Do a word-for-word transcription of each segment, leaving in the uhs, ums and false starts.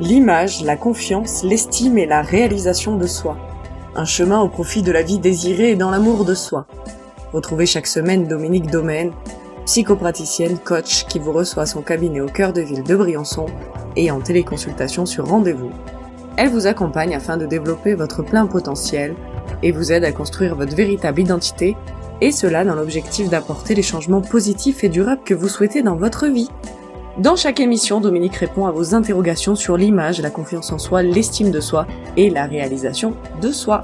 L'image, la confiance, l'estime et la réalisation de soi. Un chemin au profit de la vie désirée et dans l'amour de soi. Retrouvez chaque semaine Dominique Domaine, psychopraticienne, coach qui vous reçoit à son cabinet au cœur de ville de Briançon et en téléconsultation sur rendez-vous. Elle vous accompagne afin de développer votre plein potentiel et vous aide à construire votre véritable identité, et cela dans l'objectif d'apporter les changements positifs et durables que vous souhaitez dans votre vie. Dans chaque émission, Dominique répond à vos interrogations sur l'image, la confiance en soi, l'estime de soi et la réalisation de soi.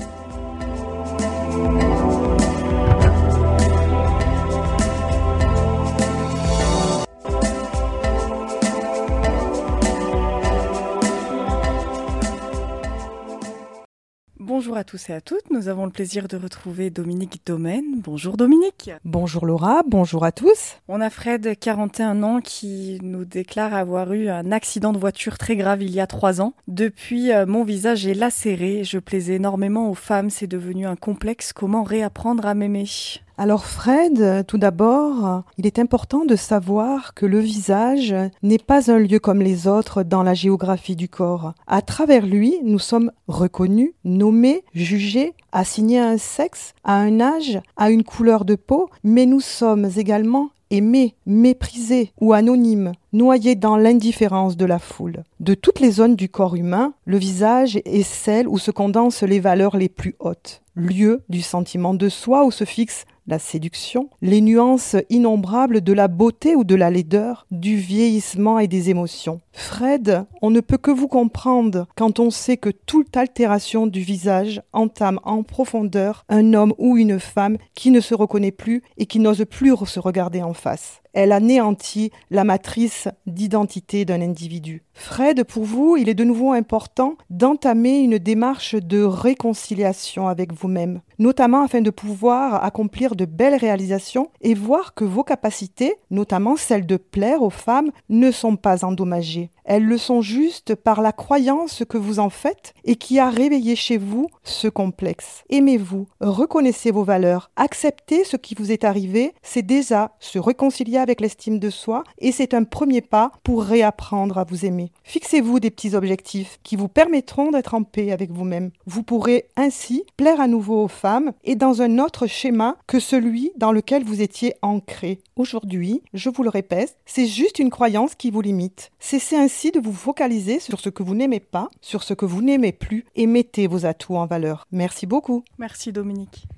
Bonjour à tous et à toutes, nous avons le plaisir de retrouver Dominique Domaine. Bonjour Dominique. Bonjour Laura, bonjour à tous. On a Fred, quarante et un ans, qui nous déclare avoir eu un accident de voiture très grave il y a trois ans. Depuis, euh, mon visage est lacéré, je plais énormément aux femmes, c'est devenu un complexe. Comment réapprendre à m'aimer ? Alors Fred, tout d'abord, il est important de savoir que le visage n'est pas un lieu comme les autres dans la géographie du corps. À travers lui, nous sommes reconnus, nommés, jugés, assignés à un sexe, à un âge, à une couleur de peau, mais nous sommes également aimés, méprisés ou anonymes, noyés dans l'indifférence de la foule. De toutes les zones du corps humain, le visage est celle où se condensent les valeurs les plus hautes. Lieu du sentiment de soi où se fixe la séduction, les nuances innombrables de la beauté ou de la laideur, du vieillissement et des émotions. Fred, on ne peut que vous comprendre quand on sait que toute altération du visage entame en profondeur un homme ou une femme qui ne se reconnaît plus et qui n'ose plus se regarder en face. Elle anéantit la matrice d'identité d'un individu. Fred, pour vous, il est de nouveau important d'entamer une démarche de réconciliation avec vous-même, notamment afin de pouvoir accomplir de belles réalisations et voir que vos capacités, notamment celles de plaire aux femmes, ne sont pas endommagées. Elles le sont juste par la croyance que vous en faites et qui a réveillé chez vous ce complexe. Aimez-vous, reconnaissez vos valeurs, acceptez ce qui vous est arrivé, c'est déjà se réconcilier avec l'estime de soi et c'est un premier pas pour réapprendre à vous aimer. Fixez-vous des petits objectifs qui vous permettront d'être en paix avec vous-même. Vous pourrez ainsi plaire à nouveau aux femmes et dans un autre schéma que celui dans lequel vous étiez ancré. Aujourd'hui, je vous le répète, c'est juste une croyance qui vous limite. Cessez ainsi de vous focaliser sur ce que vous n'aimez pas, sur ce que vous n'aimez plus et mettez vos atouts en valeur. Merci beaucoup. Merci Dominique.